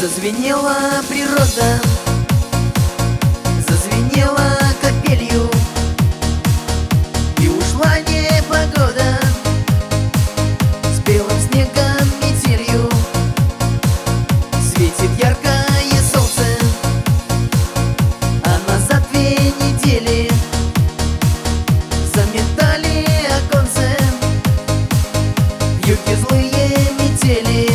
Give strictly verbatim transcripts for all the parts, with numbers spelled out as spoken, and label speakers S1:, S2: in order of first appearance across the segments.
S1: Зазвенела природа, зазвенела капелью, и ушла непогода с белым снегом, метелью. Светит яркое солнце, а назад две недели заметали оконце в юге злые метели.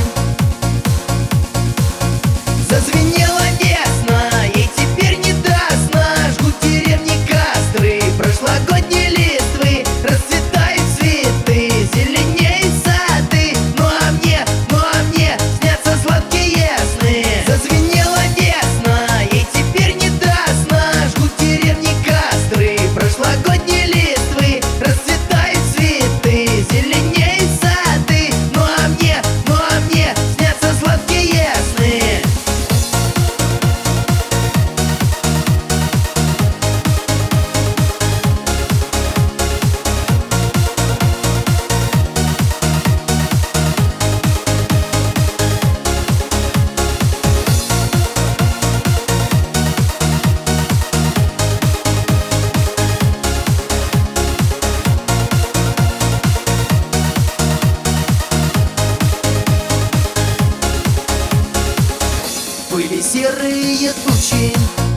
S1: Зазвенела весна, и теперь не даст нас. Жгут деревни костры прошлогодней листвы. Расцветают цветы, зеленеют сады. Ну а мне, ну а мне снятся сладкие сны. Зазвенела весна, и теперь не даст нас. Жгут деревни костры прошлогодней листвы. Расцветают цветы, зеленеют сады. Ну а мне, ну а мне снятся сладкие сны. Были серые тучи,